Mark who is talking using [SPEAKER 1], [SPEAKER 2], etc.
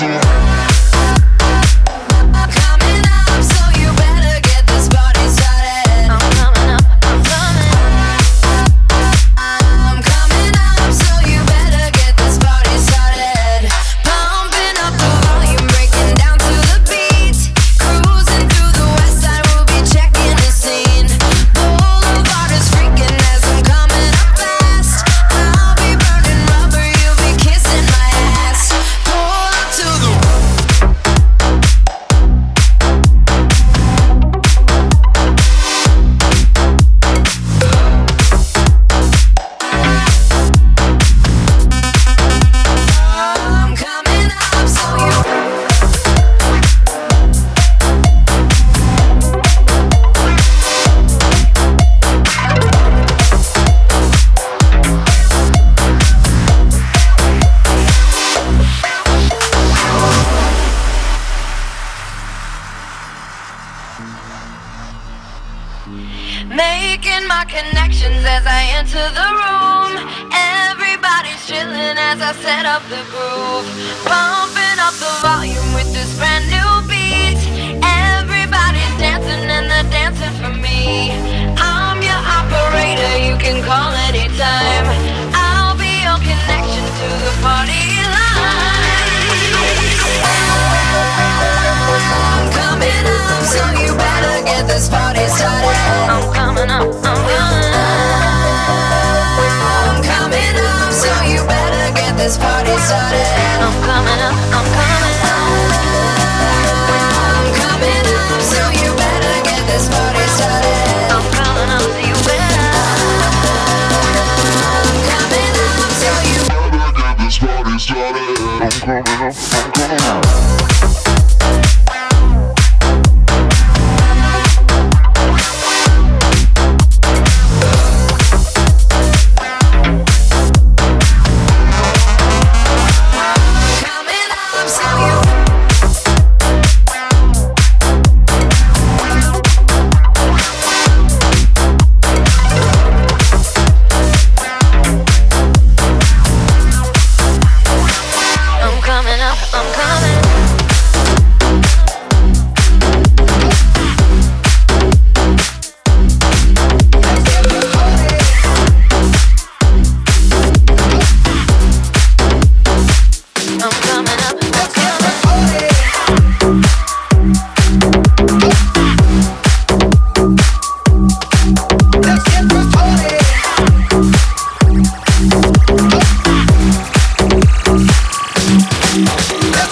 [SPEAKER 1] Making my connections as I enter the room. Everybody's chilling as I set up the groove. Pumping up the volume with this brand new beat. Everybody's dancing and they're dancing for me. I'm your operator, you can call anytime. I'll be your connection to the party line. I'm coming up, so you better get this party started. I'm coming up, I'm coming up. I'm coming up, so you better get this party started. I'm coming up, I'm coming up. I'm coming up, so you better get this party started. I'm coming up, so you better. I'm coming up, so you better get this party started. I'm coming up, I'm coming up.